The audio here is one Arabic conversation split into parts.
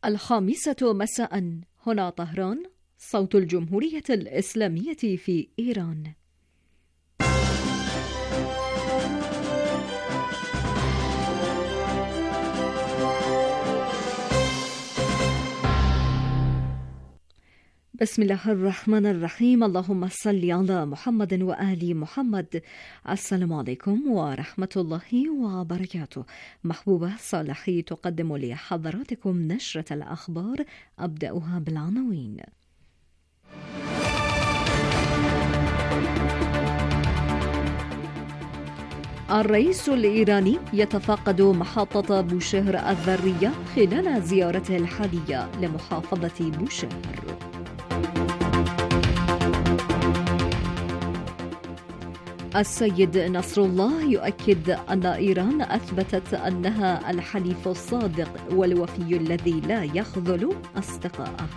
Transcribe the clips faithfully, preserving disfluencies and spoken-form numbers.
الخامسة مساء، هنا طهران، صوت الجمهورية الإسلامية في إيران. بسم الله الرحمن الرحيم. اللهم صل على محمد وآل محمد. السلام عليكم ورحمة الله وبركاته. محبوبة صالحي تقدم لحضراتكم نشرة الأخبار، أبدأها بالعناوين. الرئيس الإيراني يتفقد محطة بوشهر الذرية خلال زيارته الحالية لمحافظة بوشهر. السيد نصر الله يؤكد أن إيران أثبتت أنها الحليف الصادق والوفي الذي لا يخذل أصدقائه.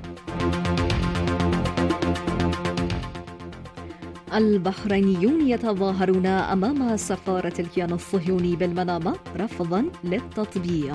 البحرينيون يتظاهرون أمام سفارة الكيان الصهيوني بالمنامة رفضا للتطبيع.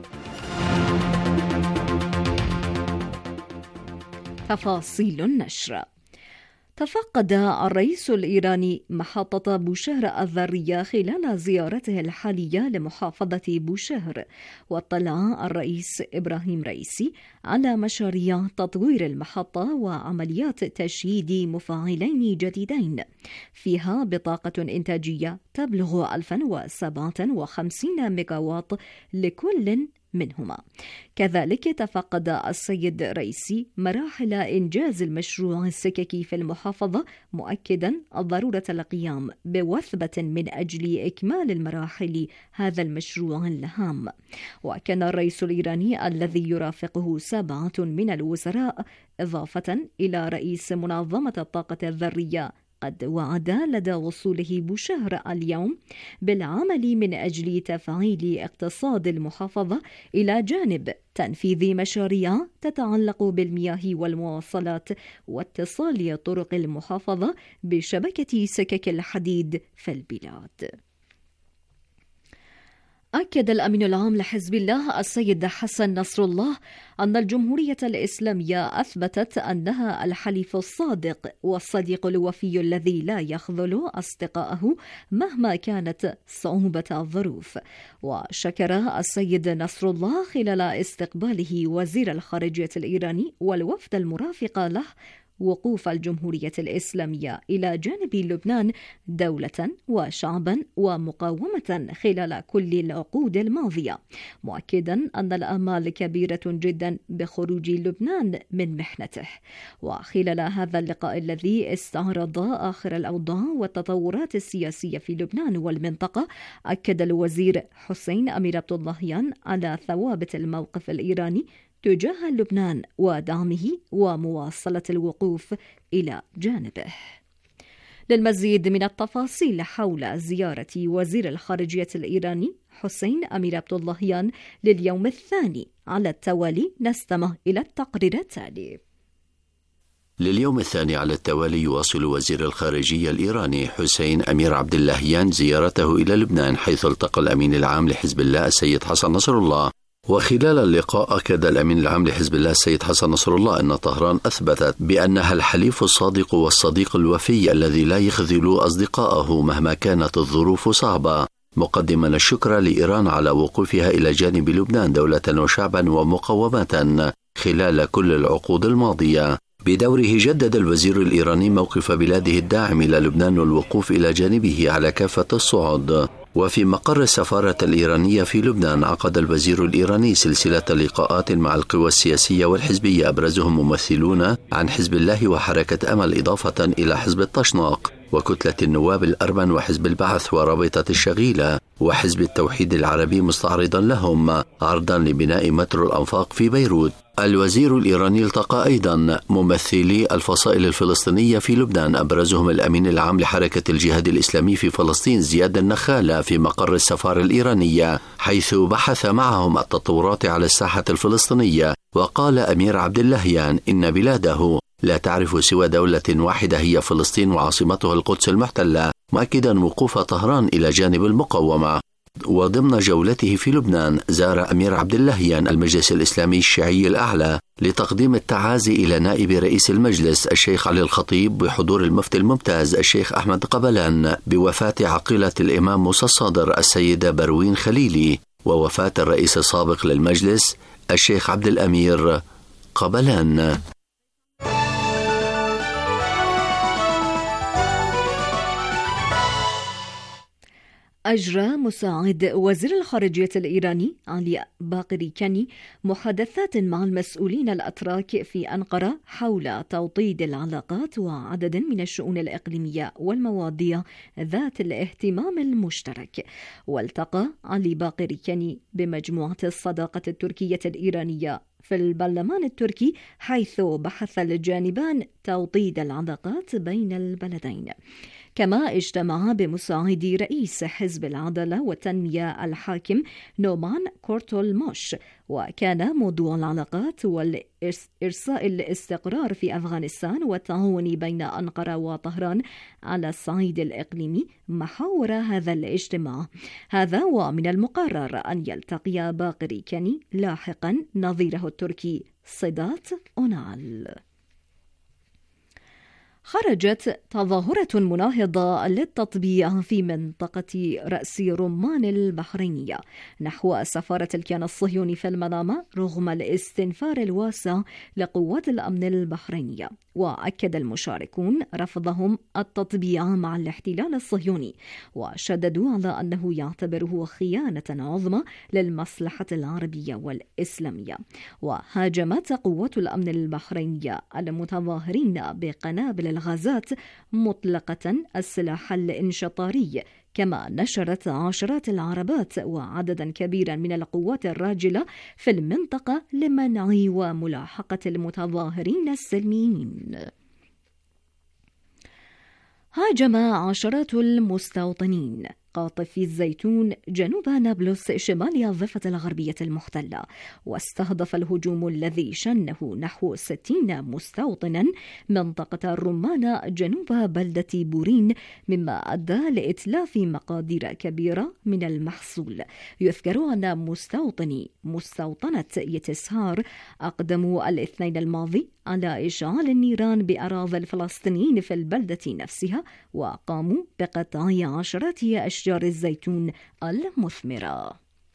تفاصيل النشر. تفقد الرئيس الإيراني محطة بوشهر الذرية خلال زيارته الحالية لمحافظة بوشهر، واطلع الرئيس إبراهيم رئيسي على مشاريع تطوير المحطة وعمليات تشييد مفاعلين جديدين فيها بطاقة إنتاجية تبلغ ألف وسبعة وخمسين ميجاوات لكل منهما. كذلك تفقد السيد رئيسي مراحل إنجاز المشروع السككي في المحافظة، مؤكدا ضرورة القيام بوثبة من أجل إكمال المراحل هذا المشروع الهام. وكان الرئيس الإيراني الذي يرافقه سبعة من الوزراء إضافة إلى رئيس منظمة الطاقة الذرية قد وعد لدى وصوله بوشهر اليوم بالعمل من أجل تفعيل اقتصاد المحافظة إلى جانب تنفيذ مشاريع تتعلق بالمياه والمواصلات واتصال طرق المحافظة بشبكة سكك الحديد في البلاد. أكد الأمين العام لحزب الله السيد حسن نصر الله أن الجمهورية الإسلامية أثبتت أنها الحليف الصادق والصديق الوفي الذي لا يخذل أصدقائه مهما كانت صعوبة الظروف. وشكر السيد نصر الله خلال استقباله وزير الخارجية الإيراني والوفد المرافق له وقوف الجمهورية الإسلامية إلى جانب لبنان دولة وشعبا ومقاومة خلال كل العقود الماضية، مؤكدا أن الآمال كبيرة جدا بخروج لبنان من محنته. وخلال هذا اللقاء الذي استعرض آخر الأوضاع والتطورات السياسية في لبنان والمنطقة، أكد الوزير حسين أمير عبد اللهيان على ثوابت الموقف الإيراني تجاه لبنان ودعمه ومواصلة الوقوف إلى جانبه. للمزيد من التفاصيل حول زيارة وزير الخارجية الإيراني حسين أمير عبد اللهيان لليوم الثاني على التوالي نستمع إلى التقرير التالي. لليوم الثاني على التوالي يواصل وزير الخارجية الإيراني حسين أمير عبد اللهيان زيارته إلى لبنان، حيث التقى الأمين العام لحزب الله السيد حسن نصر الله. وخلال اللقاء أكد الأمين العام لحزب الله السيد حسن نصر الله أن طهران أثبتت بأنها الحليف الصادق والصديق الوفي الذي لا يخذل أصدقائه مهما كانت الظروف صعبة، مقدما الشكر لإيران على وقوفها إلى جانب لبنان دولة وشعبا ومقاومة خلال كل العقود الماضية. بدوره جدد الوزير الإيراني موقف بلاده الداعم إلى لبنان والوقوف إلى جانبه على كافة الصعد. وفي مقر السفارة الإيرانية في لبنان عقد الوزير الإيراني سلسلة لقاءات مع القوى السياسية والحزبية أبرزهم ممثلون عن حزب الله وحركة أمل، إضافة إلى حزب الطشناق وكتلة النواب الأرمن وحزب البعث ورابطة الشغيلة وحزب التوحيد العربي، مستعرضا لهم عرضا لبناء مترو الأنفاق في بيروت. الوزير الإيراني التقى أيضا ممثلي الفصائل الفلسطينية في لبنان أبرزهم الأمين العام لحركة الجهاد الإسلامي في فلسطين زياد النخالة في مقر السفارة الإيرانية، حيث بحث معهم التطورات على الساحة الفلسطينية. وقال أمير عبد اللهيان إن بلاده لا تعرف سوى دولة واحدة هي فلسطين وعاصمتها القدس المحتلة، مؤكدا وقوف طهران إلى جانب المقاومة. وضمن جولته في لبنان زار أمير عبد اللهيان المجلس الإسلامي الشيعي الأعلى لتقديم التعازي إلى نائب رئيس المجلس الشيخ علي الخطيب بحضور المفتي الممتاز الشيخ أحمد قبلان بوفاة عقيلة الإمام موسى الصادر السيدة بروين خليلي ووفاة الرئيس السابق للمجلس الشيخ عبد الأمير قبلان. أجرى مساعد وزير الخارجية الإيراني علي باقري كاني محادثات مع المسؤولين الأتراك في أنقرة حول توطيد العلاقات وعدد من الشؤون الإقليمية والمواضيع ذات الاهتمام المشترك. والتقى علي باقري كاني بمجموعة الصداقة التركية الإيرانية في البرلمان التركي، حيث بحث الجانبان توطيد العلاقات بين البلدين. كما اجتمع بمساعد رئيس حزب العدالة والتنمية الحاكم نومان كورتولموش، وكان موضوع العلاقات والإرساء الاستقرار في أفغانستان والتعاون بين أنقرة وطهران على الصعيد الإقليمي محاور هذا الاجتماع. هذا ومن المقرر أن يلتقي باقري كاني لاحقا نظيره التركي صدات أونال. خرجت تظاهرة مناهضة للتطبيع في منطقة رأس رمان البحرينية نحو سفارة الكيان الصهيوني في المنامة رغم الاستنفار الواسع لقوات الأمن البحرينية. وأكد المشاركون رفضهم التطبيع مع الاحتلال الصهيوني، وشددوا على أنه يعتبره خيانة عظمى للمصلحة العربية والإسلامية. وهاجمت قوات الأمن البحرينية المتظاهرين بقنابل الغازات مطلقة السلاح الانشطاري، كما نشرت عشرات العربات وعددا كبيرا من القوات الراجلة في المنطقة لمنع وملاحقة المتظاهرين السلميين. هاجم عشرات المستوطنين قاطفي الزيتون جنوب نابلس شمال الضفة الغربية المحتلة، واستهدف الهجوم الذي شنه نحو ستين مستوطنا منطقة الرمانة جنوب بلدة بورين، مما أدى لإتلاف مقادير كبيرة من المحصول. يذكر أن مستوطني مستوطنة يتسهار أقدموا الاثنين الماضي على إشعال النيران بأراضي الفلسطينيين في البلدة نفسها، وقاموا بقطع عشرات أشجار الزيتون المثمرة.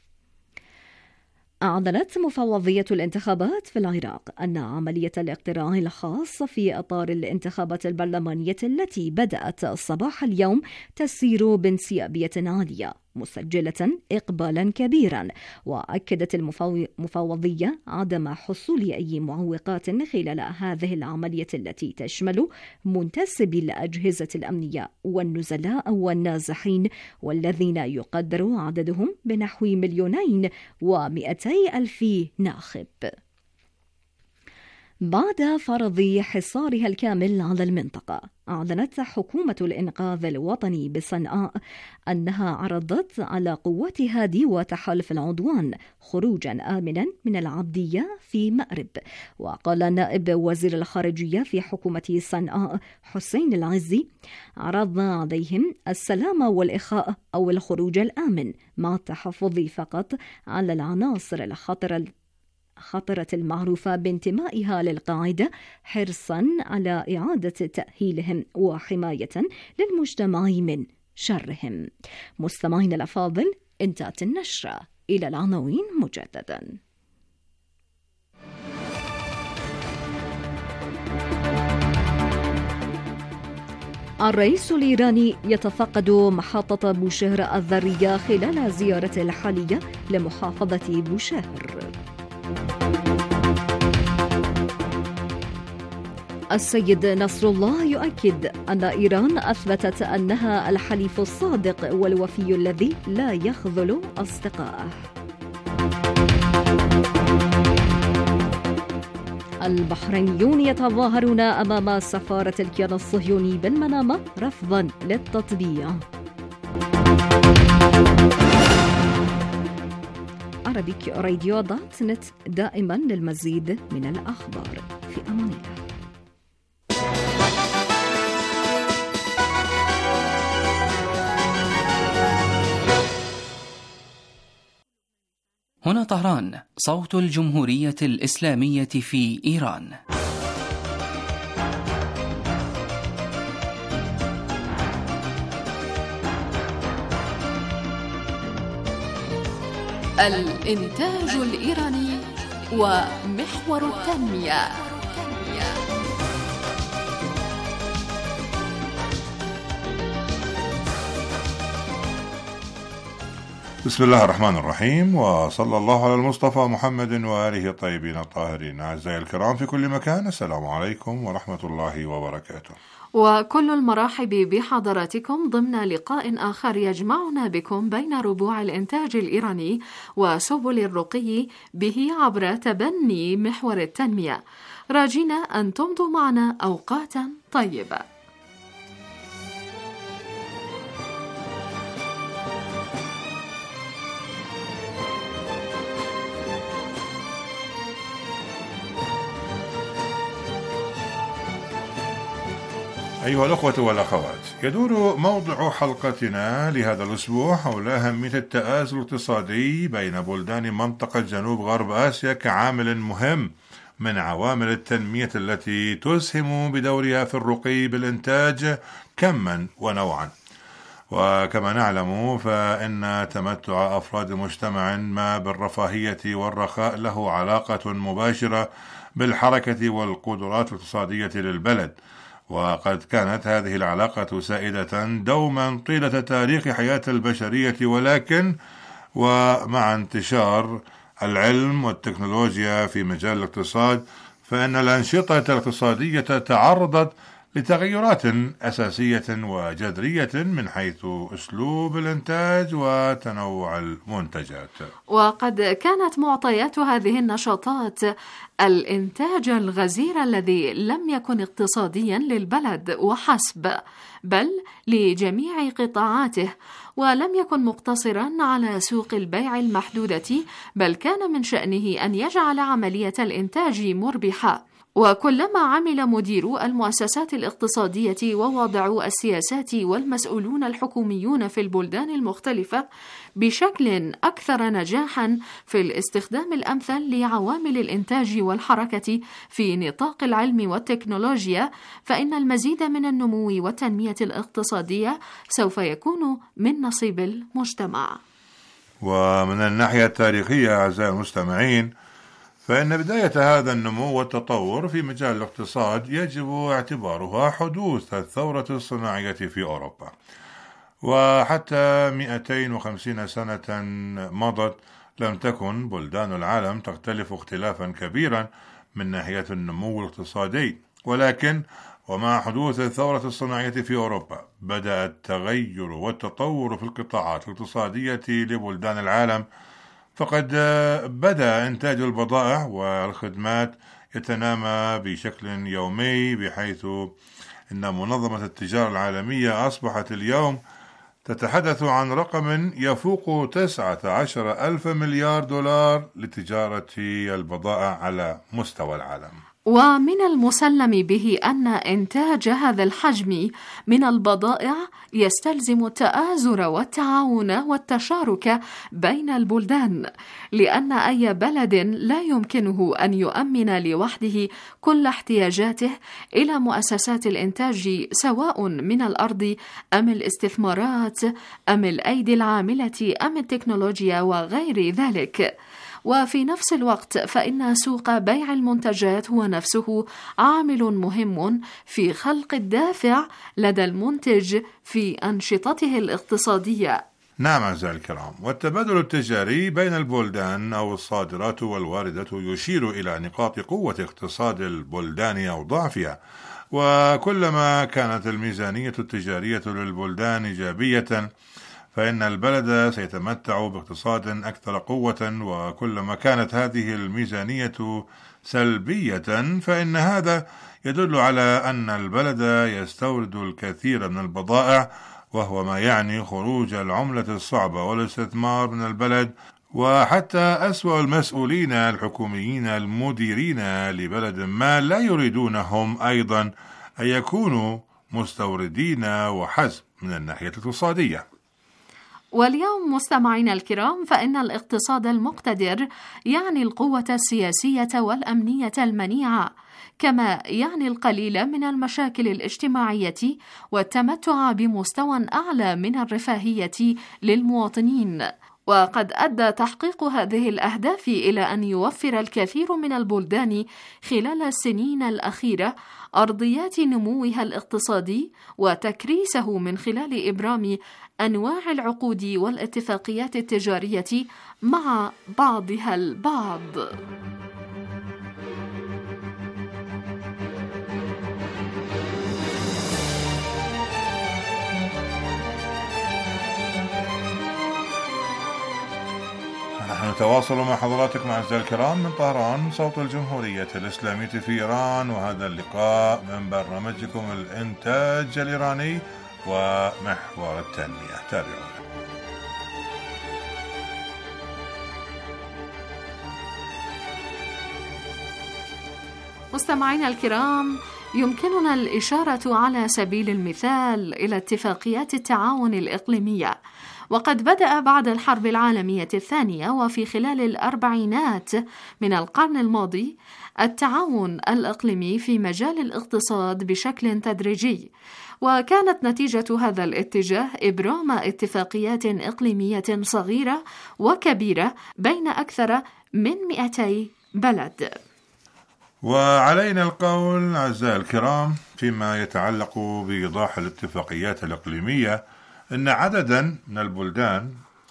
أعلنت مفوضية الانتخابات في العراق أن عملية الاقتراع الخاص في إطار الانتخابات البرلمانية التي بدأت صباح اليوم تسير بانسيابية عالية، مسجلة إقبالا كبيرا. وأكدت المفوضية عدم حصول أي معوقات خلال هذه العملية التي تشمل منتسبي الأجهزة الأمنية والنزلاء والنازحين، والذين يقدر عددهم بنحو مليونين ومئتي ألف ناخب. بعد فرض حصارها الكامل على المنطقة، أعلنت حكومة الإنقاذ الوطني بصنعاء أنها عرضت على قواتها ديوة تحالف العدوان خروجا آمنا من العبدية في مأرب. وقال نائب وزير الخارجية في حكومة صنعاء حسين العزي: عرضنا عليهم السلام والإخاء أو الخروج الآمن، مع التحفظ فقط على العناصر الخطرة خطرة المعروفة بانتمائها للقاعدة، حرصا على إعادة تأهيلهم وحماية للمجتمع من شرهم. مستمعين الأفاضل، انتهت النشرة. إلى العناوين مجددا. الرئيس الإيراني يتفقد محطة بوشهر الذرية خلال زيارته الحالية لمحافظة بوشهر. السيد نصر الله يؤكد أن إيران أثبتت أنها الحليف الصادق والوفي الذي لا يخذل أصدقائه. البحرينيون يتظاهرون أمام سفارة الكيان الصهيوني بالمنامة رفضا للتطبيع. عربيك راديو دوت نت، دائما للمزيد من الأخبار. في أمان الله. هنا طهران، صوت الجمهورية الإسلامية في إيران. الإنتاج الإيراني ومحور التنمية. بسم الله الرحمن الرحيم، وصلى الله على المصطفى محمد وآله الطيبين الطاهرين. أعزائي الكرام في كل مكان، السلام عليكم ورحمة الله وبركاته، وكل المرحب بحضراتكم ضمن لقاء آخر يجمعنا بكم بين ربوع الإنتاج الإيراني وسبل الرقي به عبر تبني محور التنمية، راجينا أن تمضوا معنا أوقاتا طيبة. أيها الأخوة والأخوات، يدور موضوع حلقتنا لهذا الأسبوع حول أهمية التآزر الاقتصادي بين بلدان منطقة جنوب غرب آسيا كعامل مهم من عوامل التنمية التي تسهم بدورها في الرقي بالإنتاج كما ونوعا. وكما نعلم فإن تمتع أفراد مجتمع ما بالرفاهية والرخاء له علاقة مباشرة بالحركة والقدرات الاقتصادية للبلد، وقد كانت هذه العلاقة سائدة دوما طيلة تاريخ حياة البشرية، ولكن ومع انتشار العلم والتكنولوجيا في مجال الاقتصاد فإن الأنشطة الاقتصادية تعرضت لتغيرات أساسية وجذرية من حيث أسلوب الإنتاج وتنوع المنتجات. وقد كانت معطيات هذه النشاطات الإنتاج الغزير الذي لم يكن اقتصاديا للبلد وحسب، بل لجميع قطاعاته، ولم يكن مقتصرا على سوق البيع المحدودة، بل كان من شأنه أن يجعل عملية الإنتاج مربحة. وكلما عمل مديرو المؤسسات الاقتصادية ووضعو السياسات والمسؤولون الحكوميون في البلدان المختلفة بشكل أكثر نجاحا في الاستخدام الأمثل لعوامل الإنتاج والحركة في نطاق العلم والتكنولوجيا، فإن المزيد من النمو والتنمية الاقتصادية سوف يكون من نصيب المجتمع. ومن الناحية التاريخية أعزائي المستمعين، فإن بداية هذا النمو والتطور في مجال الاقتصاد يجب اعتبارها حدوث الثورة الصناعية في أوروبا. وحتى مئتين وخمسين سنة مضت لم تكن بلدان العالم تختلف اختلافا كبيرا من ناحية النمو الاقتصادي، ولكن ومع حدوث الثورة الصناعية في أوروبا بدأ التغير والتطور في القطاعات الاقتصادية لبلدان العالم، فقد بدأ إنتاج البضائع والخدمات يتنامى بشكل يومي، بحيث إن منظمة التجارة العالمية أصبحت اليوم تتحدث عن رقم يفوق تسعة عشر ألف مليار دولار لتجارة البضائع على مستوى العالم. ومن المسلم به أن إنتاج هذا الحجم من البضائع يستلزم التآزر والتعاون والتشارك بين البلدان، لأن أي بلد لا يمكنه أن يؤمن لوحده كل احتياجاته إلى مؤسسات الإنتاج، سواء من الأرض أم الاستثمارات أم الأيدي العاملة أم التكنولوجيا وغير ذلك. وفي نفس الوقت فإن سوق بيع المنتجات هو نفسه عامل مهم في خلق الدافع لدى المنتج في أنشطته الاقتصادية. نعم أعزائي الكرام، والتبادل التجاري بين البلدان أو الصادرات والواردة يشير إلى نقاط قوة اقتصاد البلدان أو ضعفها، وكلما كانت الميزانية التجارية للبلدان إيجابية فإن البلد سيتمتع باقتصاد أكثر قوة، وكلما كانت هذه الميزانية سلبية فإن هذا يدل على أن البلد يستورد الكثير من البضائع، وهو ما يعني خروج العملة الصعبة والاستثمار من البلد. وحتى أسوأ المسؤولين الحكوميين المديرين لبلد ما لا يريدونهم أيضا أن يكونوا مستوردين وحسب من الناحية الاقتصادية. واليوم مستمعينا الكرام، فإن الاقتصاد المقتدر يعني القوة السياسية والأمنية المنيعة، كما يعني القليل من المشاكل الاجتماعية والتمتع بمستوى أعلى من الرفاهية للمواطنين. وقد أدى تحقيق هذه الأهداف إلى أن يوفر الكثير من البلدان خلال السنين الأخيرة أرضيات نموها الاقتصادي وتكريسه من خلال إبرام أنواع العقود والاتفاقيات التجارية مع بعضها البعض. نحن نتواصل مع حضراتكم أعزائي الكرام من طهران، صوت الجمهورية الإسلامية في إيران، وهذا اللقاء من برنامجكم الإنتاج الإيراني ومحور التنمية. تابعونا. مستمعينا الكرام، يمكننا الإشارة على سبيل المثال إلى اتفاقيات التعاون الإقليمية، وقد بدأ بعد الحرب العالمية الثانية وفي خلال الأربعينات من القرن الماضي التعاون الإقليمي في مجال الاقتصاد بشكل تدريجي، وكانت نتيجة هذا الاتجاه إبرام اتفاقيات إقليمية صغيرة وكبيرة بين أكثر من مئتي بلد. وعلينا القول أعزائي الكرام فيما يتعلق بإيضاح الاتفاقيات الإقليمية أن عددا من البلدان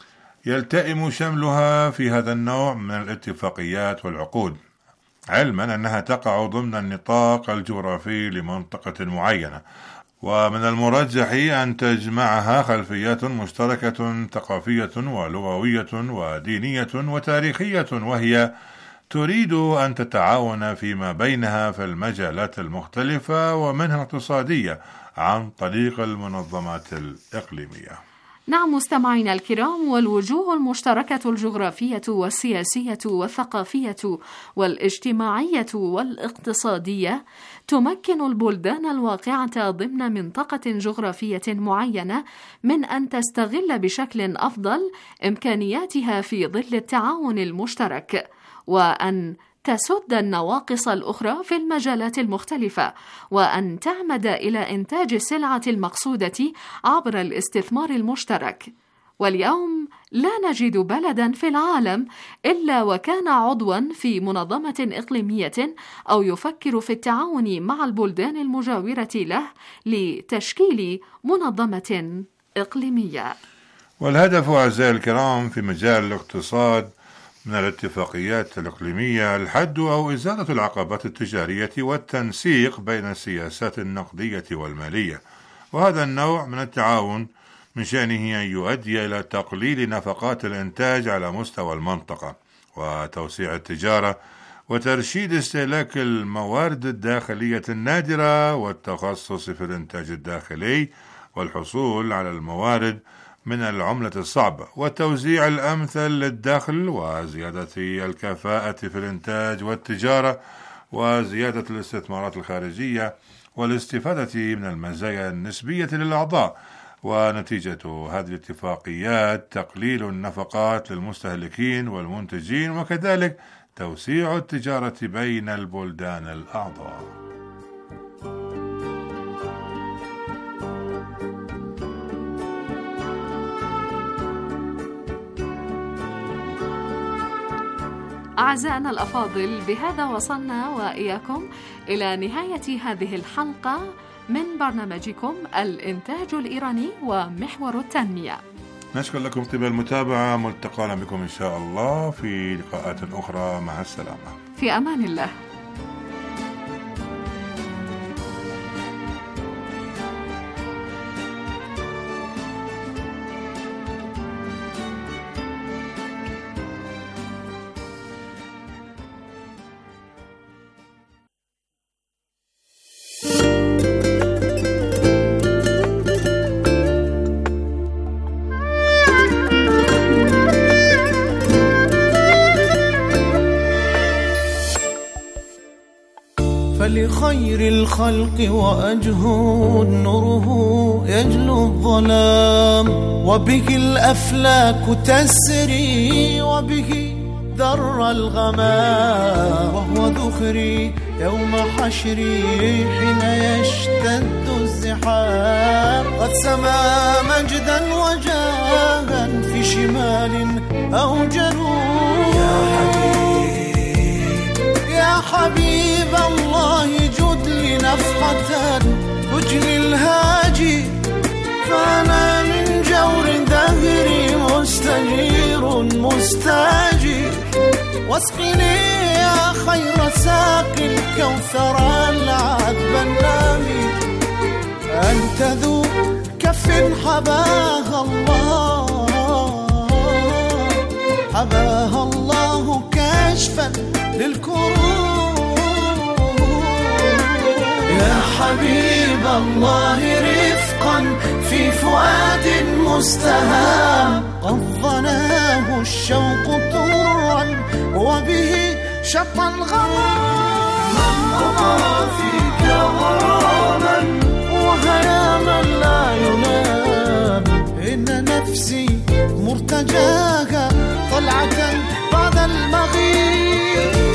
يلتئم شملها في هذا النوع من الاتفاقيات والعقود، علما أنها تقع ضمن النطاق الجغرافي لمنطقة معينة، ومن المرجح أن تجمعها خلفيات مشتركة ثقافية ولغوية ودينية وتاريخية، وهي تريد أن تتعاون فيما بينها في المجالات المختلفة ومنها الاقتصادية عن طريق المنظمات الإقليمية. نعم مستمعينا الكرام، والوجوه المشتركة الجغرافية والسياسية والثقافية والاجتماعية والاقتصادية تمكن البلدان الواقعة ضمن منطقة جغرافية معينة من أن تستغل بشكل أفضل إمكانياتها في ظل التعاون المشترك، وأن تسد النواقص الأخرى في المجالات المختلفة، وأن تعمد إلى إنتاج السلعة المقصودة عبر الاستثمار المشترك. واليوم لا نجد بلدا في العالم إلا وكان عضوا في منظمة إقليمية أو يفكر في التعاون مع البلدان المجاورة له لتشكيل منظمة إقليمية. والهدف أعزائي الكرام في مجال الاقتصاد من الاتفاقيات الإقليمية الحد أو إزالة العقبات التجارية والتنسيق بين السياسات النقدية والمالية، وهذا النوع من التعاون من شأنه أن يؤدي إلى تقليل نفقات الإنتاج على مستوى المنطقة وتوسيع التجارة وترشيد استهلاك الموارد الداخلية النادرة والتخصص في الإنتاج الداخلي والحصول على الموارد من العملة الصعبة والتوزيع الأمثل للدخل وزيادة الكفاءة في الإنتاج والتجارة وزيادة الاستثمارات الخارجية والاستفادة من المزايا النسبية للأعضاء. ونتيجة هذه الاتفاقيات تقليل النفقات للمستهلكين والمنتجين، وكذلك توسيع التجارة بين البلدان الأعضاء. أعزائنا الأفاضل، بهذا وصلنا وإياكم إلى نهاية هذه الحلقة من برنامجكم الإنتاج الإيراني ومحور التنمية. نشكر لكم طيب المتابعة، ملتقانا بكم إن شاء الله في لقاءات أخرى. مع السلامة، في أمان الله. خير الخلق وأجهود نوره يجلو الظلام، وبه الأفلاك تسري وبه ذر الغمام، وهو ذخري يوم حشري حين يشتد الزحام، قد سما مجدا وجاها في شمال أو جنوب. يا حبيب يا حبيب الله جد لي نفحة تجلي الهاجي، فأنا من جور دهري مستجير مستاجر، واسقني يا خير ساق الكوثر العذب النامي، أنت ذو كف حباها الله، حباها الله كشفا للكروب. يا حبيب الله رفقا في فؤاد مستهام، قد ظناه الشوق طرا وبه شط الغرام، أمر فيك غراما وهياما لا ينام، إن نفسي مرتجاها طلعة بعد المغيب.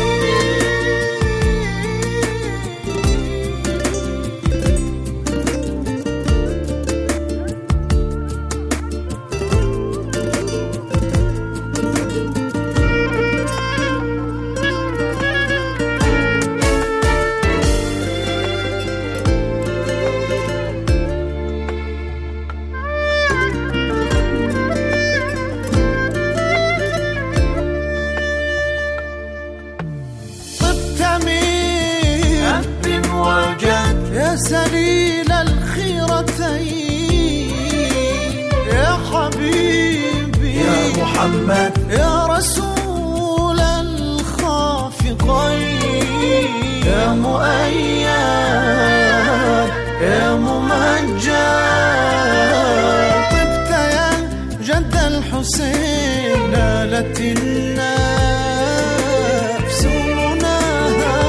سليل الخيرتين يا حبيبي يا محمد يا رسول الخافقين، يا مؤيد يا ممجد، طبت يا جد الحسين، نالت النفس مناها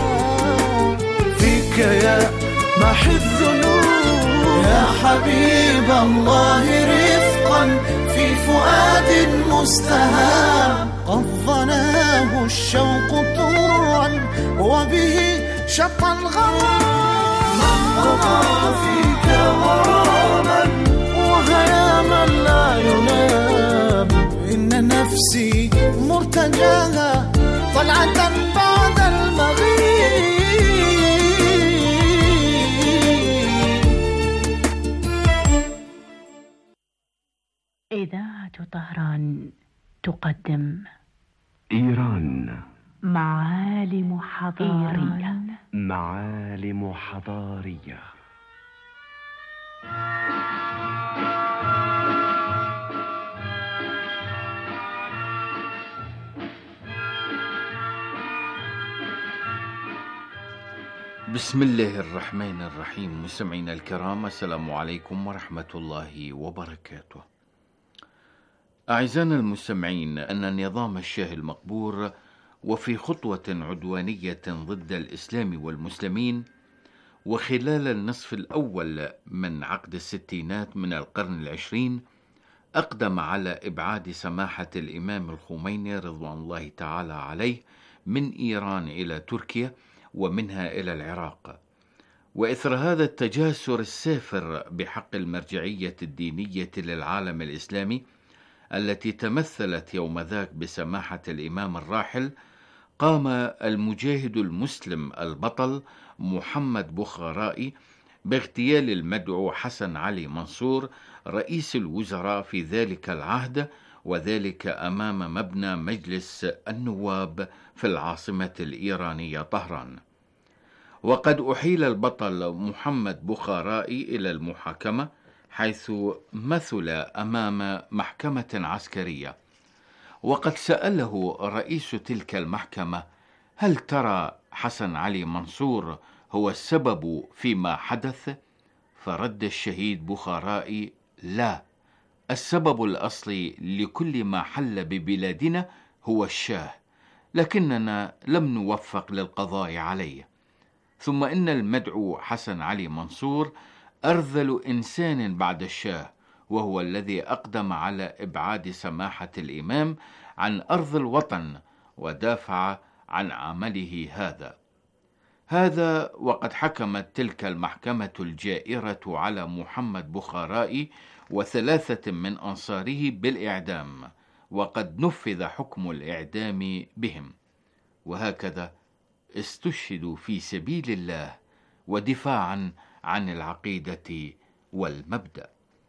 فيك يا محي الذنوب. يا حبيب الله رفقا في فؤاد مستهام، قد ظناه الشوق طرا وبه شط الغرام، أمر فيك غراما وهياما لا ينام، إن نفسي مرتجاها طلعة بعد المغيب. إذاعة طهران تقدم إيران معالم حضارية. معالم حضارية. بسم الله الرحمن الرحيم. مستمعينا الكرام، السلام عليكم ورحمة الله وبركاته. أعزائنا المستمعين، أن نظام الشاه المقبور وفي خطوة عدوانية ضد الإسلام والمسلمين، وخلال النصف الأول من عقد الستينات من القرن العشرين، أقدم على إبعاد سماحة الإمام الخميني رضوان الله تعالى عليه من إيران إلى تركيا ومنها إلى العراق. وإثر هذا التجاسر السافر بحق المرجعية الدينية للعالم الإسلامي التي تمثلت يوم ذاك بسماحة الإمام الراحل، قام المجاهد المسلم البطل محمد بخارائي باغتيال المدعو حسن علي منصور رئيس الوزراء في ذلك العهد، وذلك أمام مبنى مجلس النواب في العاصمة الإيرانية طهران. وقد أحيل البطل محمد بخارائي إلى المحاكمة، حيث مثل أمام محكمة عسكرية. وقد سأله رئيس تلك المحكمة: هل ترى حسن علي منصور هو السبب فيما حدث؟ فرد الشهيد بخارائي: لا، السبب الأصلي لكل ما حل ببلادنا هو الشاه، لكننا لم نوفق للقضاء عليه. ثم إن المدعو حسن علي منصور أرذل إنسان بعد الشاه، وهو الذي أقدم على إبعاد سماحة الإمام عن أرض الوطن ودافع عن عمله هذا. هذا وقد حكمت تلك المحكمة الجائرة على محمد بخارائي وثلاثة من أنصاره بالإعدام، وقد نفذ حكم الإعدام بهم، وهكذا استشهدوا في سبيل الله ودفاعا عن العقيدة والمبدأ.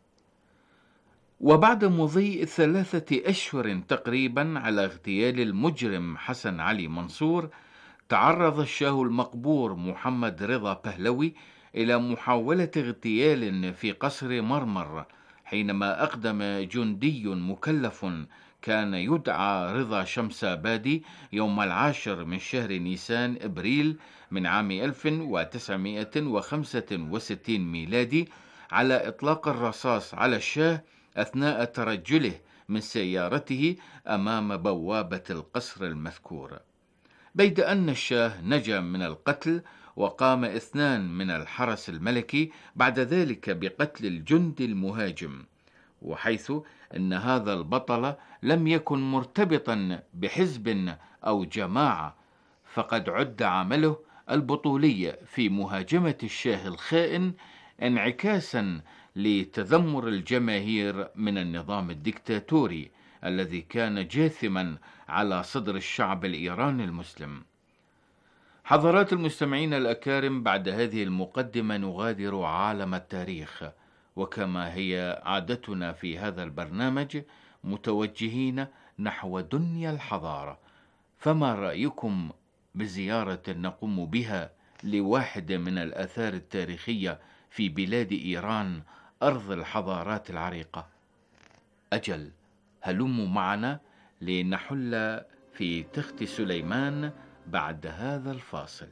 وبعد مضي ثلاثة أشهر تقريبا على اغتيال المجرم حسن علي منصور، تعرض الشاه المقبور محمد رضا بهلوي إلى محاولة اغتيال في قصر مرمر، حينما أقدم جندي مكلف كان يدعى رضا شمسابادي يوم العاشر من شهر نيسان إبريل من عام ألف وتسعمائة وخمسة وستين ميلادي على إطلاق الرصاص على الشاه أثناء ترجله من سيارته أمام بوابة القصر المذكور، بيد أن الشاه نجا من القتل، وقام اثنان من الحرس الملكي بعد ذلك بقتل الجندي المهاجم، وحيث أن هذا البطل لم يكن مرتبطا بحزب أو جماعة، فقد عد عمله البطولي في مهاجمة الشاه الخائن انعكاسا لتذمر الجماهير من النظام الدكتاتوري الذي كان جاثما على صدر الشعب الإيراني المسلم. حضرات المستمعين الأكارم، بعد هذه المقدمة نغادر عالم التاريخ، وكما هي عادتنا في هذا البرنامج متوجهين نحو دنيا الحضارة. فما رأيكم بزيارة نقوم بها لواحد من الآثار التاريخية في بلاد إيران، أرض الحضارات العريقة؟ أجل، هلموا معنا لنحل في تخت سليمان بعد هذا الفاصل.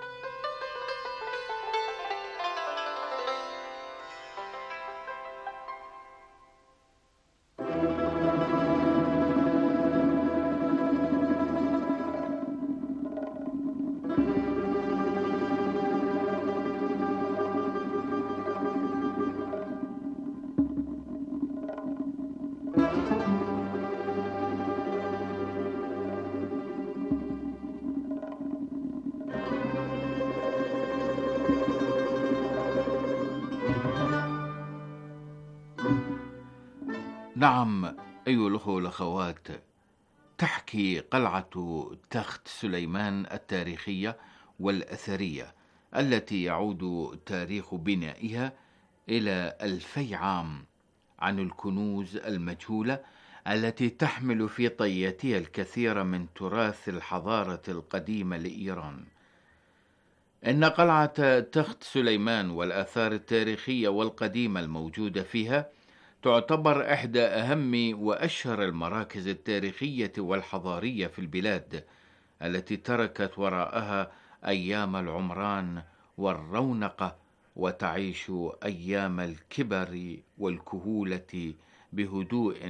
نعم أيها الأخوة والأخوات، تحكي قلعة تخت سليمان التاريخية والأثرية التي يعود تاريخ بنائها إلى ألفي عام عن الكنوز المجهولة التي تحمل في طياتها الكثير من تراث الحضارة القديمة لإيران. إن قلعة تخت سليمان والآثار التاريخية والقديمة الموجودة فيها تعتبر إحدى أهم وأشهر المراكز التاريخية والحضارية في البلاد، التي تركت وراءها أيام العمران والرونقة، وتعيش أيام الكبر والكهولة بهدوء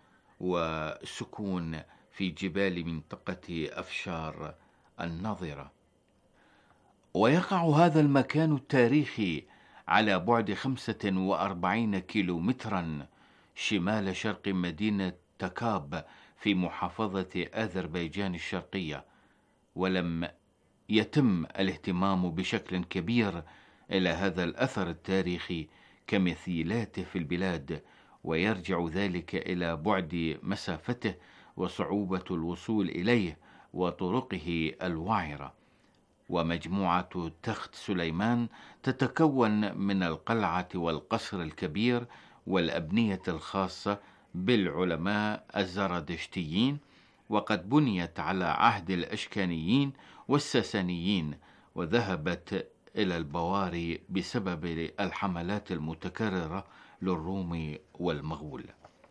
وسكون في جبال منطقة أفشار الناظرة. ويقع هذا المكان التاريخي على بعد خمسة وأربعين كيلومترا شمال شرق مدينة تكاب في محافظة أذربيجان الشرقية، ولم يتم الاهتمام بشكل كبير إلى هذا الأثر التاريخي كمثيلاته في البلاد، ويرجع ذلك إلى بعد مسافته وصعوبة الوصول إليه وطرقه الوعرة. ومجموعة تخت سليمان تتكون من القلعة والقصر الكبير والأبنية الخاصة بالعلماء الزرادشتيين، وقد بنيت على عهد الأشكانيين والساسانيين، وذهبت إلى البواري بسبب الحملات المتكررة للروم والمغول.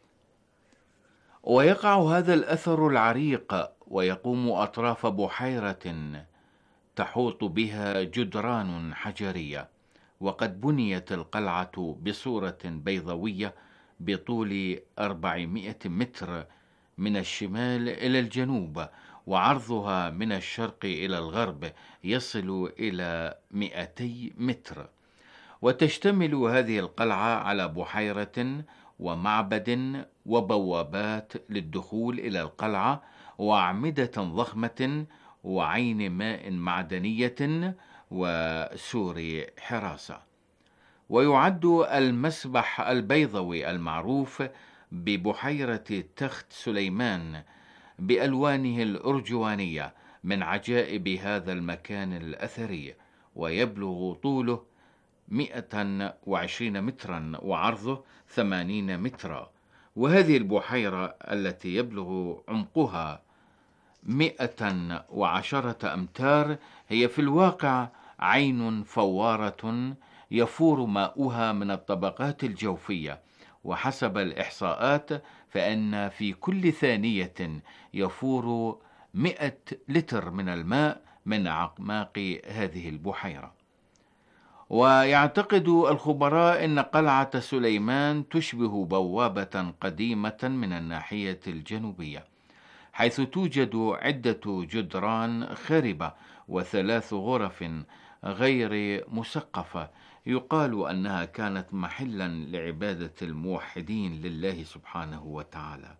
ويقع هذا الأثر العريق ويقوم أطراف بحيرة تحوط بها جدران حجرية، وقد بنيت القلعة بصورة بيضاوية بطول أربعمائة متر من الشمال إلى الجنوب، وعرضها من الشرق إلى الغرب يصل إلى مئتي متر. وتشتمل هذه القلعة على بحيرة ومعبد وبوابات للدخول إلى القلعة وأعمدة ضخمة وعين ماء معدنية وسور حراسة. ويعد المسبح البيضوي المعروف ببحيرة تخت سليمان بألوانه الأرجوانية من عجائب هذا المكان الأثري، ويبلغ طوله مئة وعشرين مترا وعرضه ثمانين مترا. وهذه البحيرة التي يبلغ عمقها مئة وعشرة أمتار هي في الواقع عين فوارة يفور ماؤها من الطبقات الجوفية، وحسب الإحصاءات فإن في كل ثانية يفور مئة لتر من الماء من أعماق هذه البحيرة. ويعتقد الخبراء أن قلعة سليمان تشبه بوابة قديمة من الناحية الجنوبية، حيث توجد عدة جدران خربة وثلاث غرف غير مسقفة، يقال أنها كانت محلا لعبادة الموحدين لله سبحانه وتعالى.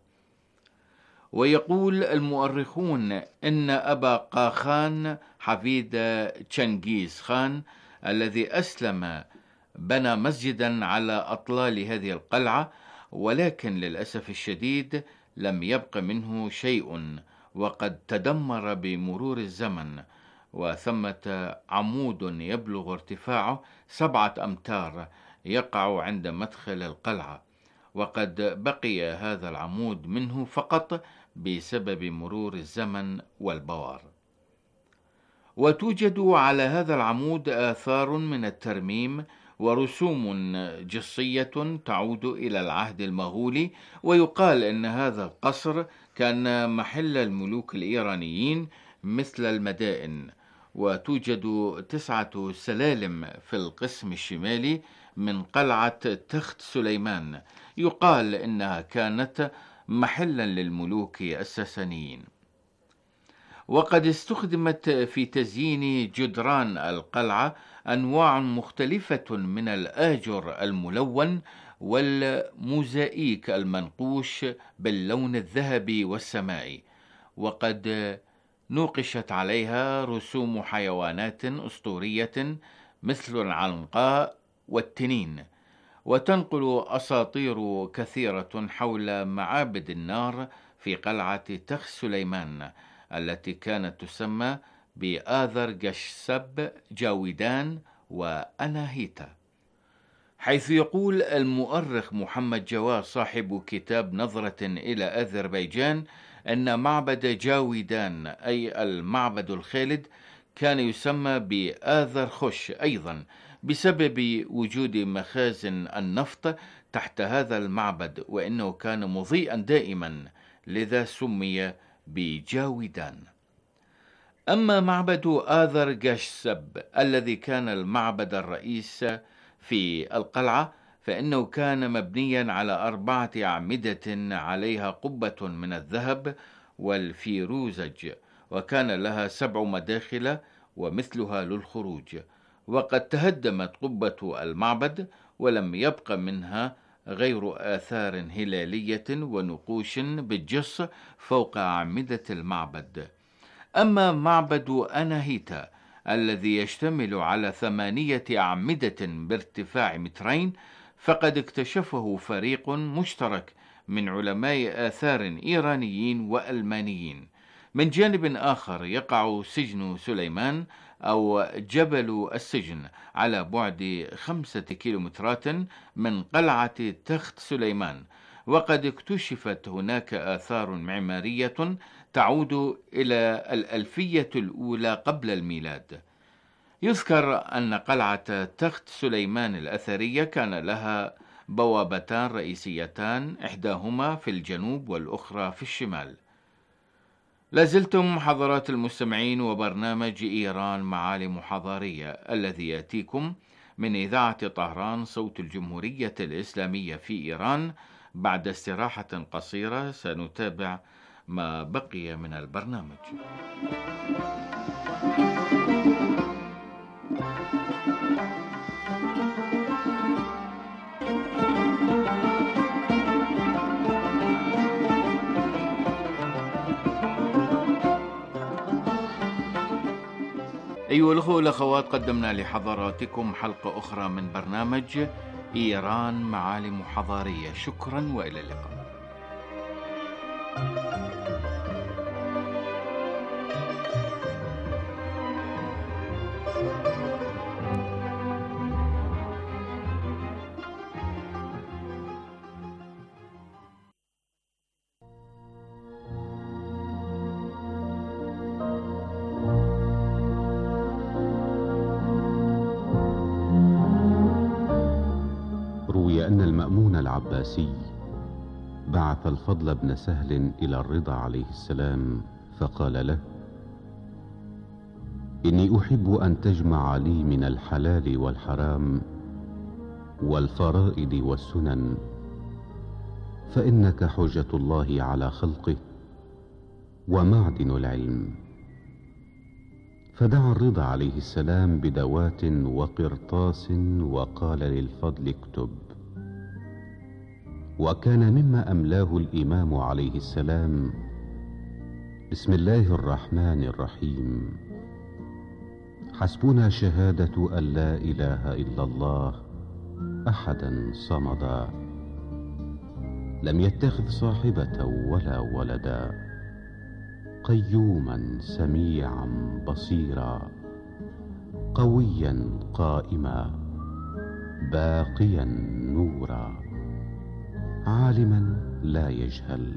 ويقول المؤرخون إن أبا قاخان حفيد تشنغيز خان الذي أسلم بنى مسجدا على أطلال هذه القلعة، ولكن للأسف الشديد لم يبق منه شيء، وقد تدمر بمرور الزمن. وثمة عمود يبلغ ارتفاعه سبعة أمتار يقع عند مدخل القلعة، وقد بقي هذا العمود منه فقط بسبب مرور الزمن والبوار. وتوجد على هذا العمود آثار من الترميم ورسوم جصية تعود إلى العهد المغولي، ويقال أن هذا القصر كان محل الملوك الإيرانيين مثل المدائن. وتوجد تسعة سلالم في القسم الشمالي من قلعة تخت سليمان، يقال إنها كانت محلا للملوك الساسانيين. وقد استخدمت في تزيين جدران القلعة أنواع مختلفة من الآجر الملون والموزائيك المنقوش باللون الذهبي والسمائي، وقد نوقشت عليها رسوم حيوانات أسطورية مثل العنقاء والتنين. وتنقل أساطير كثيرة حول معابد النار في قلعة تخت سليمان التي كانت تسمى بآذر جشسب جاويدان وأناهيتا، حيث يقول المؤرخ محمد جواد صاحب كتاب نظرة إلى أذربيجان أن معبد جاويدان أي المعبد الخالد كان يسمى بآذر خش أيضا بسبب وجود مخازن النفط تحت هذا المعبد، وإنه كان مضيئا دائما لذا سمي بجاويدان. أما معبد آذر جاشسب الذي كان المعبد الرئيس في القلعة فإنه كان مبنيا على أربعة أعمدة عليها قبة من الذهب والفيروزج، وكان لها سبع مداخل ومثلها للخروج. وقد تهدمت قبة المعبد ولم يبق منها غير آثار هلالية ونقوش بالجص فوق أعمدة المعبد. أما معبد أناهيتا الذي يشتمل على ثمانية أعمدة بارتفاع مترين فقد اكتشفه فريق مشترك من علماء آثار إيرانيين وألمانيين. من جانب آخر يقع سجن سليمان أو جبل السجن على بعد خمسة كيلومترات من قلعة تخت سليمان، وقد اكتشفت هناك آثار معمارية تعود إلى الألفية الأولى قبل الميلاد. يذكر أن قلعة تخت سليمان الأثرية كان لها بوابتان رئيسيتان، إحداهما في الجنوب والأخرى في الشمال. لازلتم حضرات المستمعين وبرنامج إيران معالم حضارية الذي يأتيكم من إذاعة طهران صوت الجمهورية الإسلامية في إيران. بعد استراحة قصيرة سنتابع ما بقي من البرنامج. أيها الأخوة والأخوات، قدمنا لحضراتكم حلقة أخرى من برنامج إيران معالم حضارية. شكرا وإلى اللقاء. روي أن المأمون العباسي بعث الفضل بن سهل إلى الرضا عليه السلام فقال له: إني أحب أن تجمع لي من الحلال والحرام والفرائض والسنن، فإنك حجة الله على خلقه ومعدن العلم. فدعا الرضا عليه السلام بدوات وقرطاس وقال للفضل: اكتب. وكان مما أملاه الإمام عليه السلام: بسم الله الرحمن الرحيم، حسبنا شهادة أن لا إله إلا الله أحدا صمدا، لم يتخذ صاحبة ولا ولدا، قيوما سميعا بصيرا، قويا قائما، باقيا نورا، عالما لا يجهل،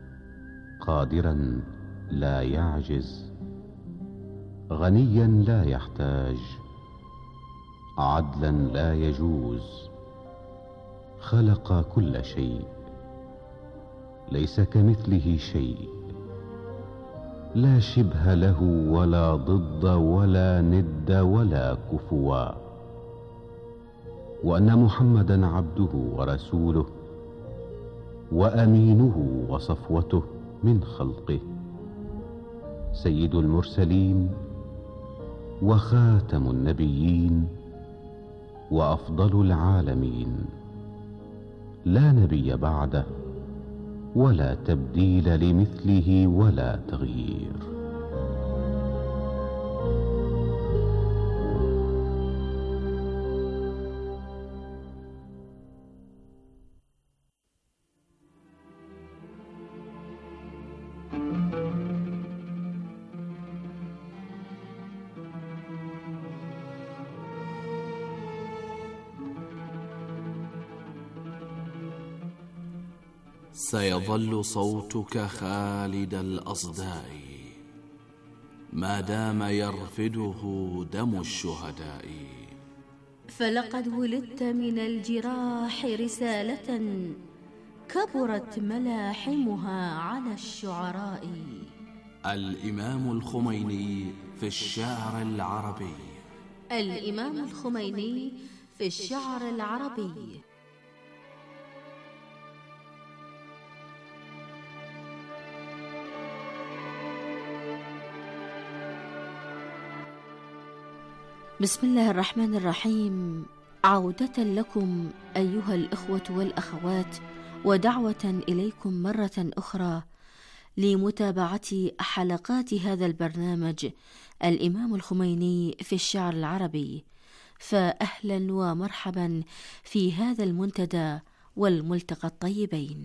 قادرا لا يعجز، غنيا لا يحتاج، عدلا لا يجوز، خلق كل شيء، ليس كمثله شيء، لا شبه له ولا ضد ولا ند ولا كفوا، وأن محمدا عبده ورسوله وأمينه وصفوته من خلقه، سيد المرسلين وخاتم النبيين وأفضل العالمين، لا نبي بعده ولا تبديل لمثله ولا تغيير. سيظل صوتك خالد الأصداء ما دام يرفده دم الشهداء، فلقد ولدت من الجراح رسالة كبرت ملاحمها على الشعراء. الإمام الخميني في الشعر العربي. الإمام الخميني في الشعر العربي. بسم الله الرحمن الرحيم. عودة لكم أيها الإخوة والأخوات، ودعوة إليكم مرة أخرى لمتابعة حلقات هذا البرنامج الإمام الخميني في الشعر العربي. فأهلا ومرحبا في هذا المنتدى والملتقى الطيبين.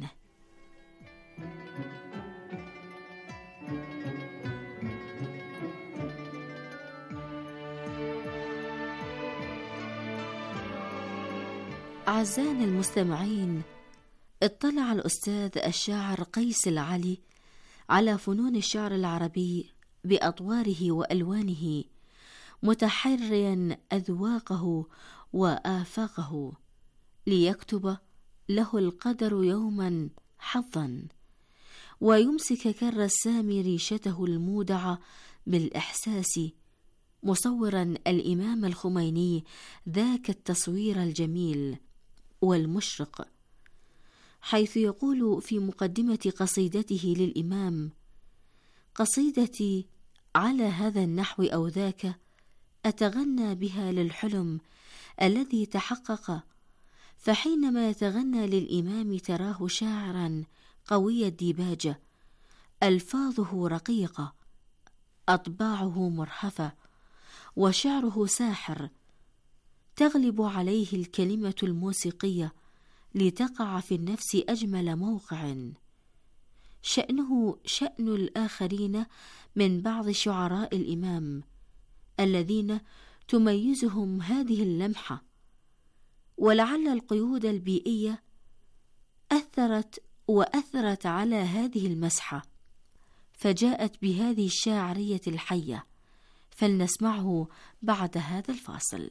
أعزائنا المستمعين، اطلع الأستاذ الشاعر قيس العلي على فنون الشعر العربي بأطواره وألوانه، متحريا أذواقه وآفاقه، ليكتب له القدر يوما حظا، ويمسك كالرسام ريشته المودعة بالإحساس، مصورا الإمام الخميني ذاك التصوير الجميل والمشرق، حيث يقول في مقدمة قصيدته للإمام: قصيدتي على هذا النحو أو ذاك أتغنى بها للحلم الذي تحقق، فحينما يتغنى للإمام تراه شاعرا قوي الديباجة، ألفاظه رقيقة، أطباعه مرهفة، وشعره ساحر، تغلب عليه الكلمة الموسيقية لتقع في النفس أجمل موقع. شأنه شأن الآخرين من بعض شعراء الإمام الذين تميزهم هذه اللمحة، ولعل القيود البيئية أثرت وأثرت على هذه المسحة، فجاءت بهذه الشاعرية الحية، فلنسمعه بعد هذا الفاصل.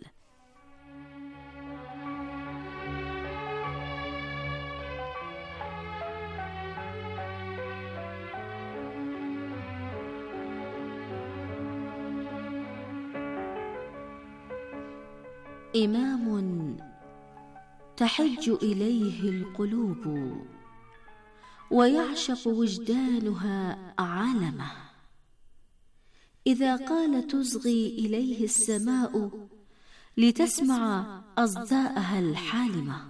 إمام تحج إليه القلوب ويعشق وجدانها عالمه، إذا قال تصغي إليه السماء لتسمع أصداءها الحالمة،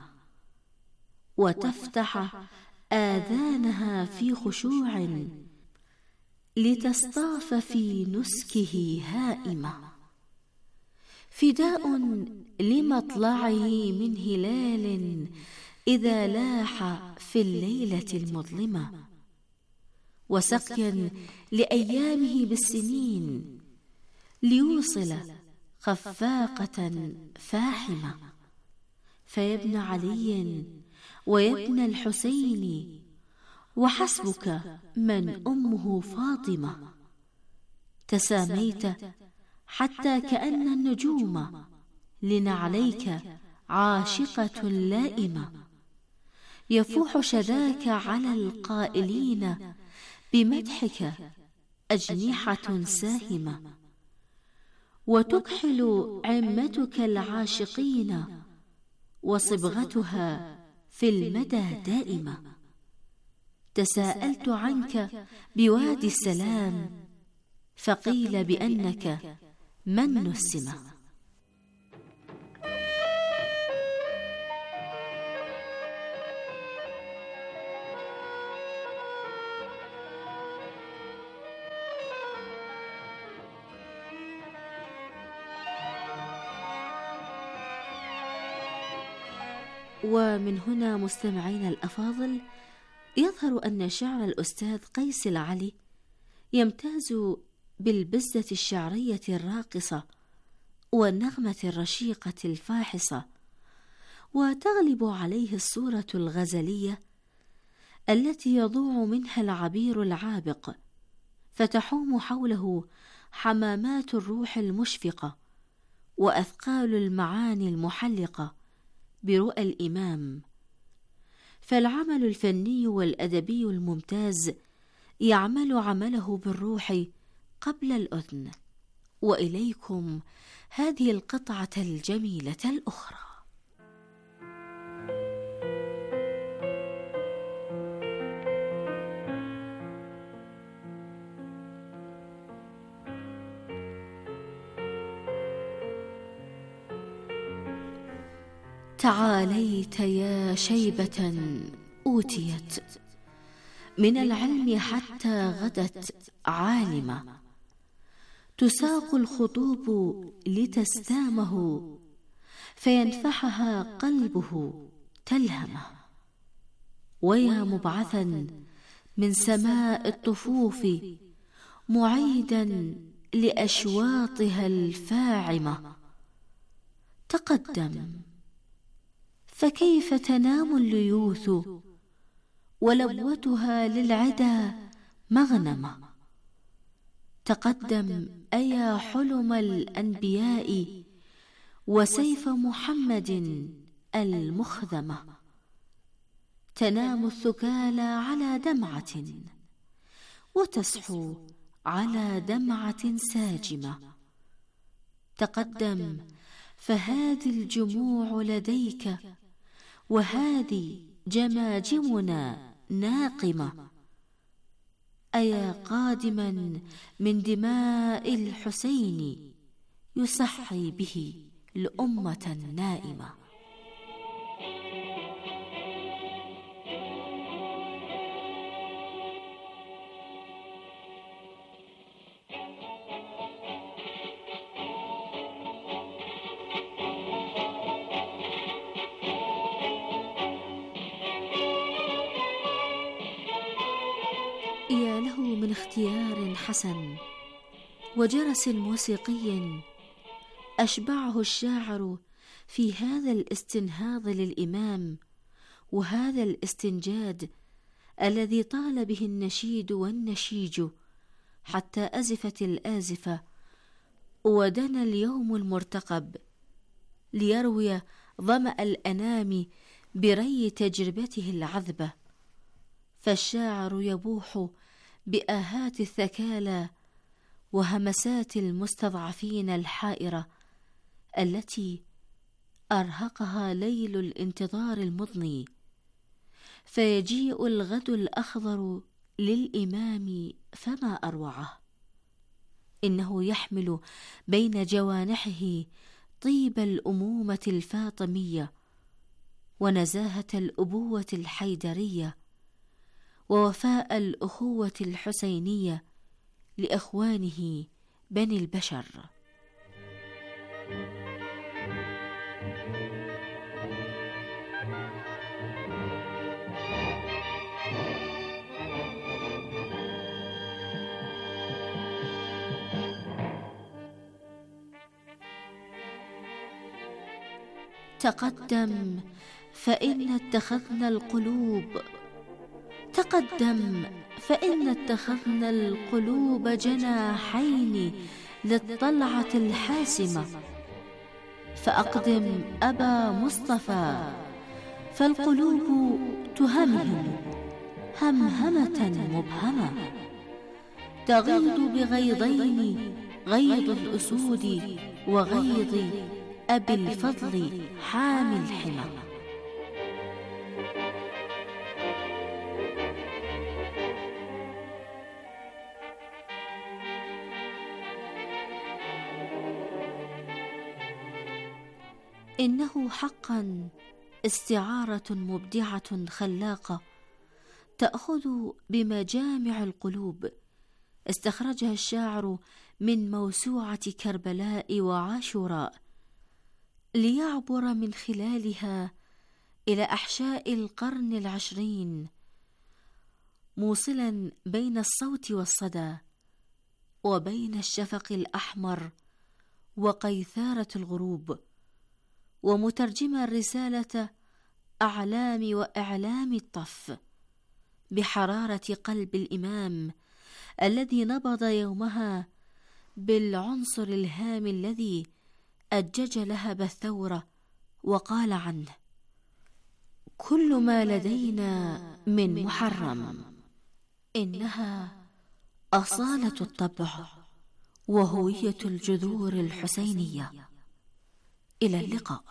وتفتح آذانها في خشوع لتصطاف في نسكه هائمة، فداء لمطلعه من هلال إذا لاح في الليلة المظلمة، وسقيا لأيامه بالسنين ليوصل خفاقة فاحمة. فيا ابن علي ويا ابن الحسين وحسبك من أمه فاطمة، تساميت حتى كأن النجوم لنعليك عاشقة لائمة، يفوح شذاك على القائلين بمدحك أجنحة ساهمة، وتكحل عمتك العاشقين وصبغتها في المدى دائمة. تساءلت عنك بوادي السلام فقيل بأنك من السمة. ومن هنا مستمعين الأفاضل، يظهر أن شعر الأستاذ قيس العلي يمتاز بالبزة الشعرية الراقصة والنغمة الرشيقة الفاحصة، وتغلب عليه الصورة الغزلية التي يضوع منها العبير العابق، فتحوم حوله حمامات الروح المشفقة وأثقال المعاني المحلقة برؤى الإمام. فالعمل الفني والأدبي الممتاز يعمل عمله بالروح قبل الأذن. وإليكم هذه القطعة الجميلة الأخرى. تعاليت يا شيبة أوتيت من العلم حتى غدت عالمة، تساق الخطوب لتستامه فينفحها قلبه تلهمه. ويا مبعثا من سماء الطفوف معيدا لأشواطها الفاعمة، تقدم فكيف تنام الليوث ولبوتها للعدا مغنمة. تقدم أيا حلم الأنبياء وسيف محمد المخذمة، تنام الثكالى على دمعة وتصحو على دمعة ساجمة. تقدم فهذه الجموع لديك وهذه جماجمنا ناقمة. أيا قادما من دماء الحسين يصحي به الأمة النائمة. يا له من اختيار حسن وجرس موسيقي أشبعه الشاعر في هذا الاستنهاض للإمام، وهذا الاستنجاد الذي طال به النشيد والنشيج حتى أزفت الآزفة ودنا اليوم المرتقب ليروي ظمأ الأنام بري تجربته العذبة. فالشاعر يبوح بآهات الثكالى وهمسات المستضعفين الحائرة التي أرهقها ليل الانتظار المضني، فيجيء الغد الأخضر للإمام فما أروعه. إنه يحمل بين جوانحه طيب الأمومة الفاطمية ونزاهة الأبوة الحيدرية ووفاء الأخوة الحسينية لإخوانه بني البشر. تقدم فإن اتخذنا القلوب تقدم فإن اتخذنا القلوب جناحين للطلعة الحاسمة. فأقدم أبا مصطفى فالقلوب تهمهم همهمة مبهمة، تغيض بغيضين، غيض الأسود وغيض أبي الفضل حامي الحمى. إنه حقا استعارة مبدعة خلاقة تأخذ بمجامع القلوب، استخرجها الشاعر من موسوعة كربلاء وعاشوراء ليعبر من خلالها إلى أحشاء القرن العشرين، موصلا بين الصوت والصدى وبين الشفق الأحمر وقيثارة الغروب، ومترجما رسالة أعلام وإعلام الطف بحرارة قلب الإمام الذي نبض يومها بالعنصر الهام الذي أجج لهب الثورة وقال عنه: كل ما لدينا من محرم. إنها أصالة الطبع وهوية الجذور الحسينية. إلى اللقاء.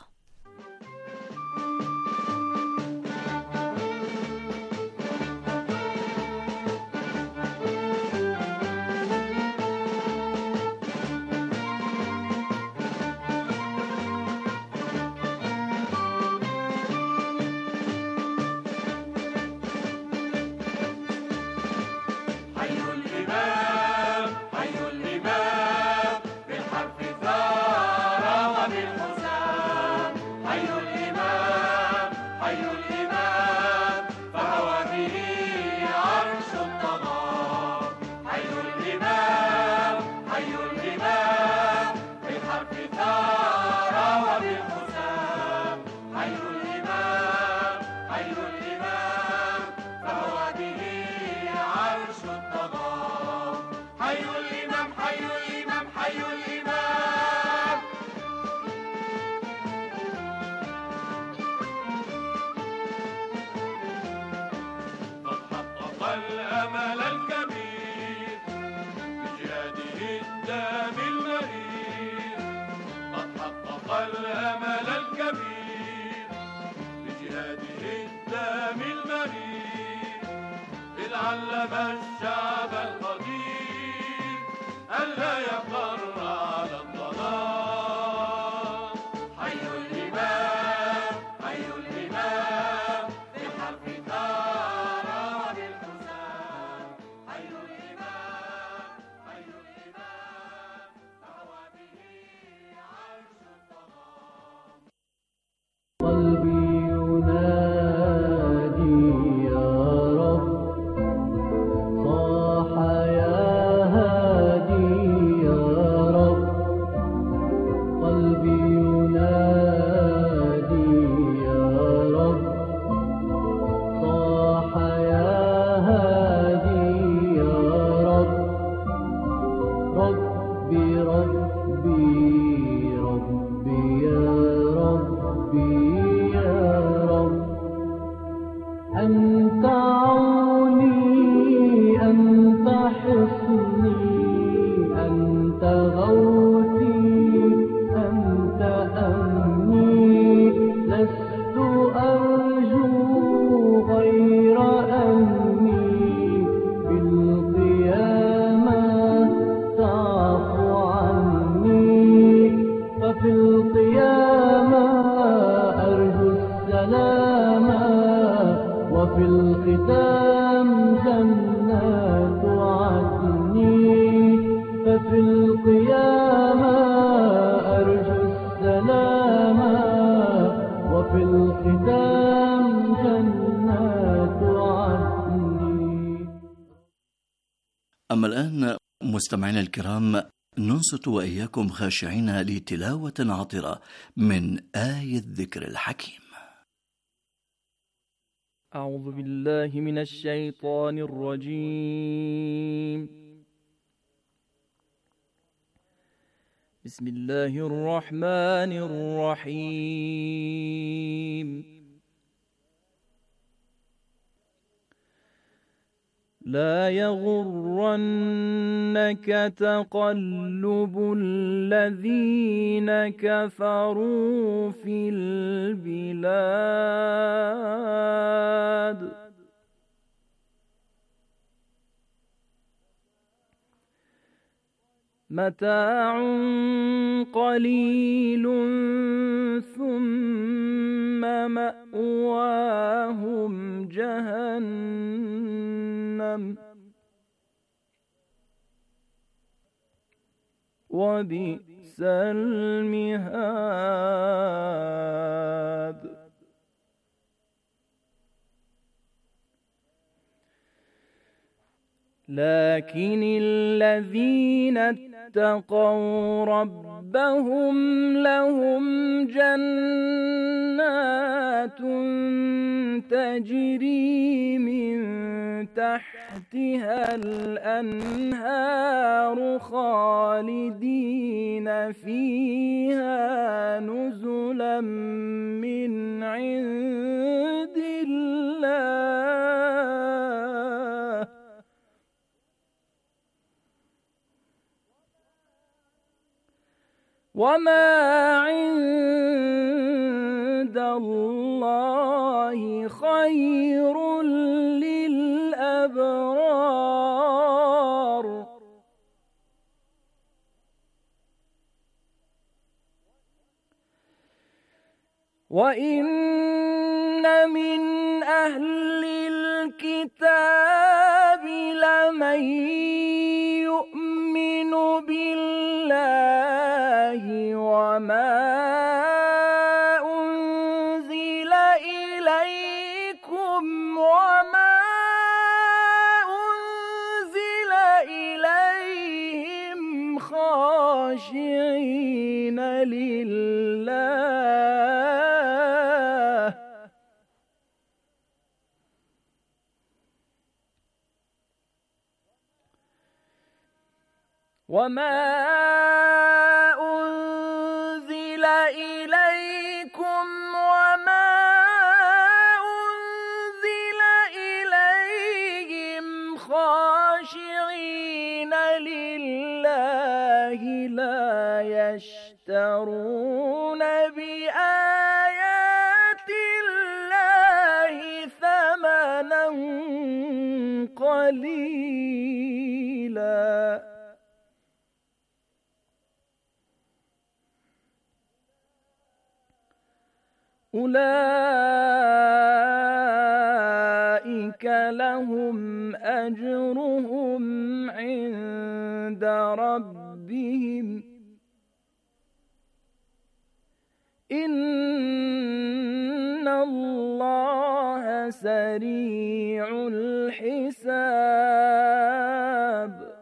بالحرف ثار وبالحسام علم الشعب القدير ألا يقر على الظلام. حي الإمام حي الإمام بحرف ثارى بالحسام. حي الإمام حي الإمام تهوى به عرش الظلام. قلبي ينادي يا رب صاح يا هادي يا رب. قلبي ينادي يا رب صاح يا هادي يا رب. ربي ربي ربي يا ربي يا رب. أنت عوني أنت حصني أنت غوثي أنت أمني. لست أرجو غير أني بالقيامة تعفو عني. ففي القيامة أرجو السلام وفي الختام جنات عدني. ففي القيامة أرجو السلام وفي الختام جنات عدني. أما الآن مستمعينا الكرام ننصت وإياكم خاشعين لتلاوة عطرة من آية الذكر الحكيم. أعوذ بالله من الشيطان الرجيم. بسم الله الرحمن الرحيم. لا يغرنك تقلب الذين كفروا في البلاد. متاع قليل ثم مأواهم جهنم وبئس المهاد. لكن الذين اتقوا ربهم لهم جنات تجري من تحتها الأنهار خالدين فيها نزلا من عند الله. وما عند الله خير للأبرار. وإن من أهل الكتاب لمن يؤمن بالله وما أنزل إليكم وما أنزل إليهم خاشعين لله وما أنزل إليكم وما أنزل إليهم خاشعين لله لا يشترون بآيات الله ثمنا قليلا قليلا أولئك لهم أجرهم عند ربهم إن الله سريع الحساب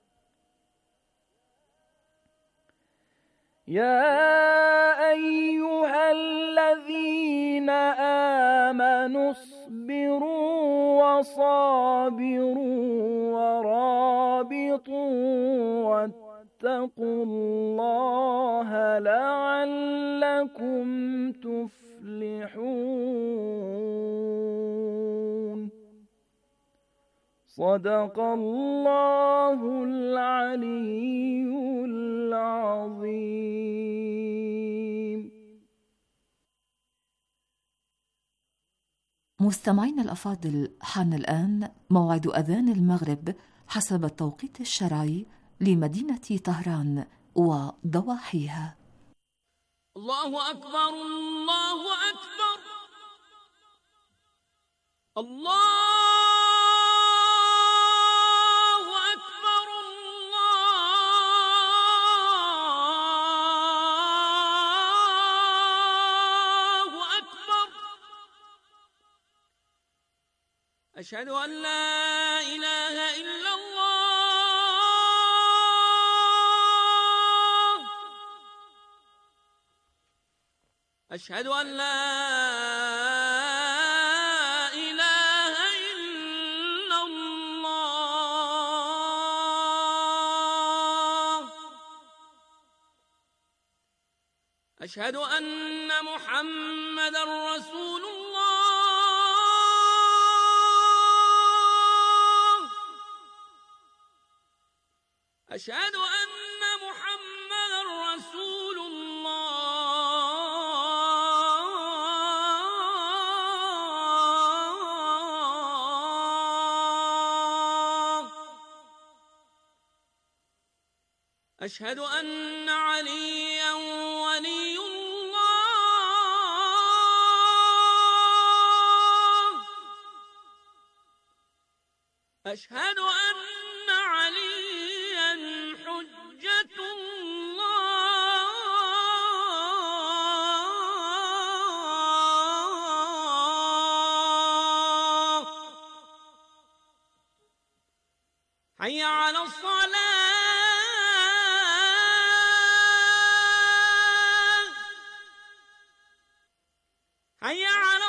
يا أيها الذين آمنوا اصبروا وصابروا ورابطوا واتقوا الله لعلكم تفلحون صدق الله العلي العظيم. مستمعين الأفاضل، حان الآن موعد أذان المغرب حسب التوقيت الشرعي لمدينة طهران وضواحيها. الله أكبر الله أكبر الله أكبر الله أكبر أشهد أن لا إله إلا الله أشهد أن لا إله إلا الله أشهد أن محمدا رسول الله أشهد أن محمدا رسول الله أشهد أن عليا ولي الله أشهد أن عليا حجة الله حي على الصلاة حي على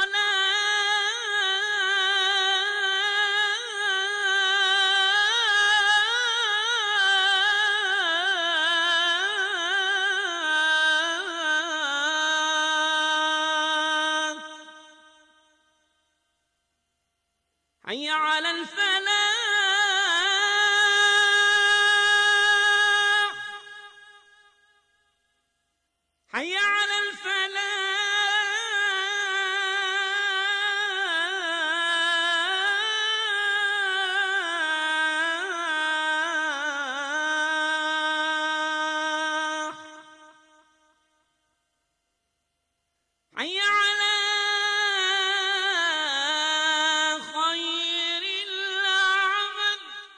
الصلاة حي على الفلاح حي على الفلاح حي على خير العمل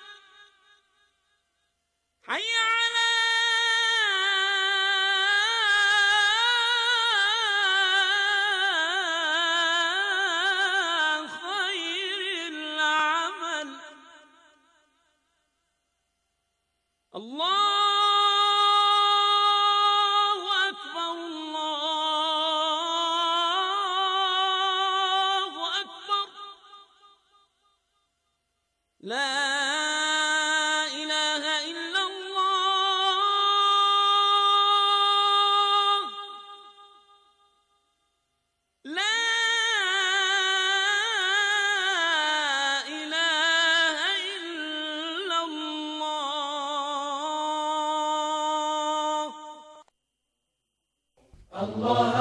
حي على خير العمل الله أكبر الله أكبر لا إله إلا الله لا إله إلا الله الله